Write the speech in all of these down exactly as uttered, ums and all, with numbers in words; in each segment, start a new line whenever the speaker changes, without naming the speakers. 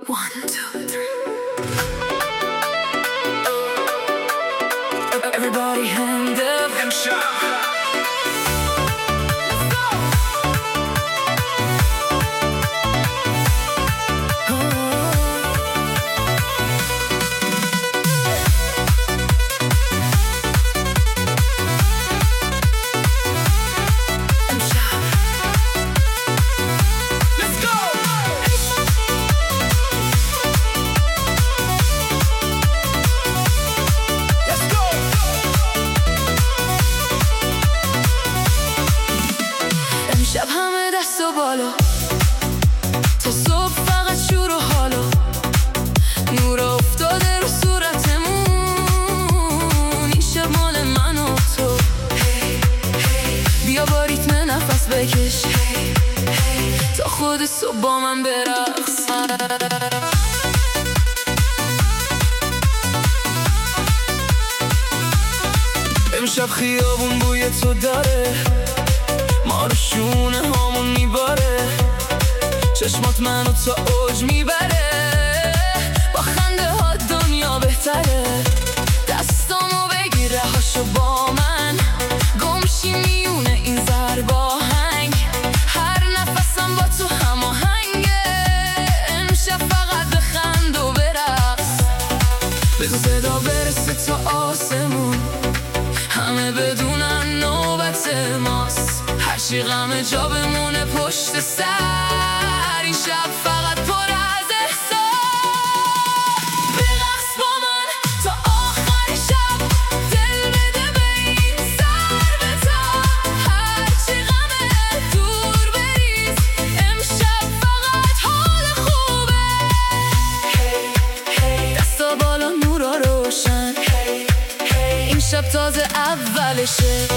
One, two, three. Everybody hand up and shout. شب همه دست و بالا تا صبح فقط شور و حالا، نور افتاده رو صورتمون، این شب مال من و تو. بیا با ریتم نفس بکش تا خود صبح با من برقص. امشب خیابون بوی تو داره، ما رو شونه هامون میباره، چشمات منو تا اوج میبره، با خنده ها دنیا بهتره. دستامو بگیر رهاشو با من، گمشی میونه این ضرباهنگ، هر نفسم با تو هماهنگه. امشب فقط بخند و برقص، بگو صدا برسه تا آسمون، همه بدونن نوبت ماست، هرچی غم جا بمونه پشت سر، این شب فقط پر از احساس. برقص با من تا آخر شب، دل بده به این سر به تن، هرچی غمه دور بریز، امشب فقط حال خوبه. دستا بالا نورا روشن، این شب تازه اولشه.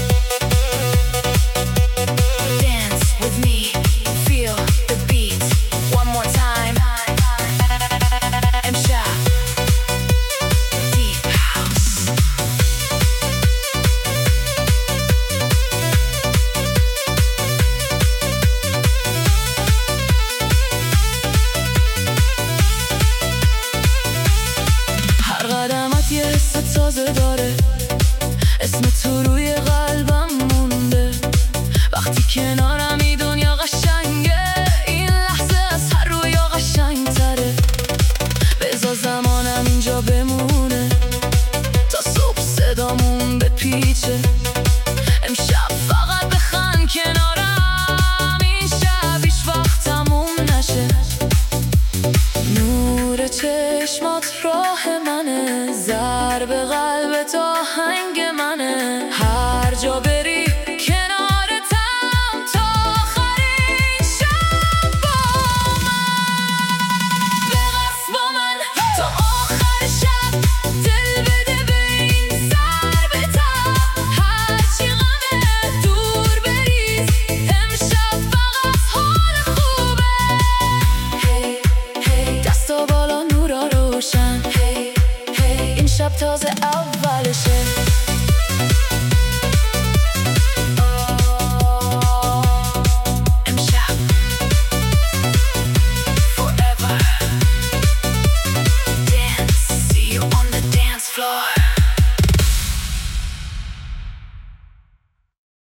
یه حس تازه داره، اسم تو روی قلبم مونده، وقتی کنارم این دنیا قشنگه، این لحظه از هر رویا قشنگ تره. بذار زمانم اینجا بمونه تا صبح صدامون بپیچه، امشب فقط بخند کنارم، این شب هیچ وقت تموم نشه. نور چشمات راه منه، ضرب قلب تا آهنگ منه،